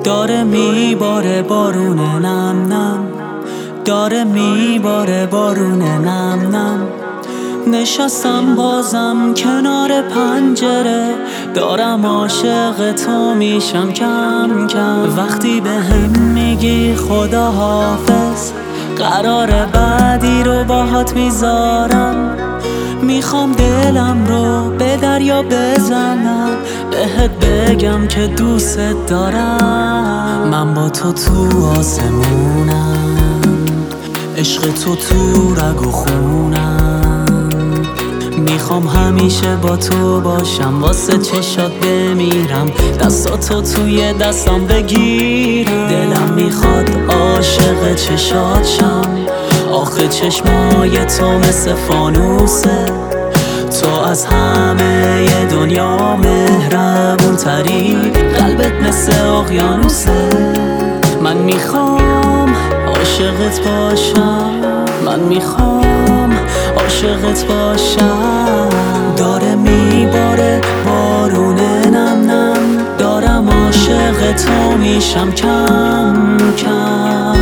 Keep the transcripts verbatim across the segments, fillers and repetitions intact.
داره میباره بارون نم نم، داره میباره بارون نم نم. نشستم بازم کنار پنجره، دارم عاشق تو میشم کم کم. وقتی به هم میگی خدا حافظ، قرار بعدی رو باهات میذارم. میخوام دلم رو به دریا بزنم، بهت بگم که دوست دارم. من با تو تو آسمونم، عشق تو تو رگ و خونم. میخوام همیشه با تو باشم، واسه چشات بمیرم، دستاتو توی دستم بگیرم. دلم میخواد عاشق چشات شم، آخه چشمای تو مثل فانوسه. تو از همه دنیا مهربون تری، قلبت مثل اقیانوسه. من میخوام عاشقت باشم، من میخوام عاشقت باشم. داره میباره بارون نم نم، دارم عاشق تو میشم کم کم.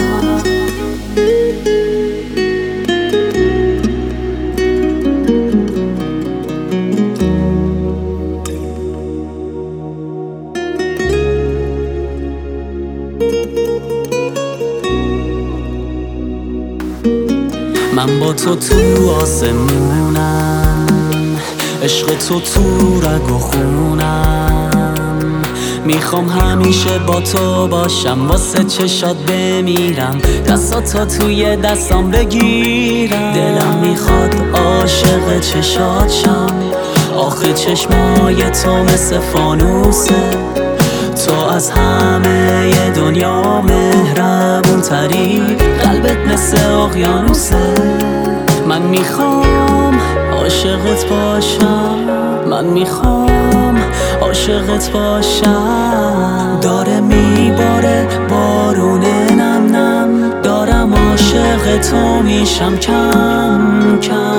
من با تو تو آسمونم، عشق تو تو رگ و خونم. میخوام همیشه با تو باشم، واسه چشات بمیرم، دستاتو توی دستام بگیرم. دلم میخواد عاشق چشات شم، آخه چشمای تو مثل فانوسه. تو از همه دنیا مهربون تری، قلبت مثل اقیانوسه. من میخوام عاشقت باشم، من میخوام عاشقت باشم. داره میباره بارون نم نم، دارم عاشق تو میشم کم کم.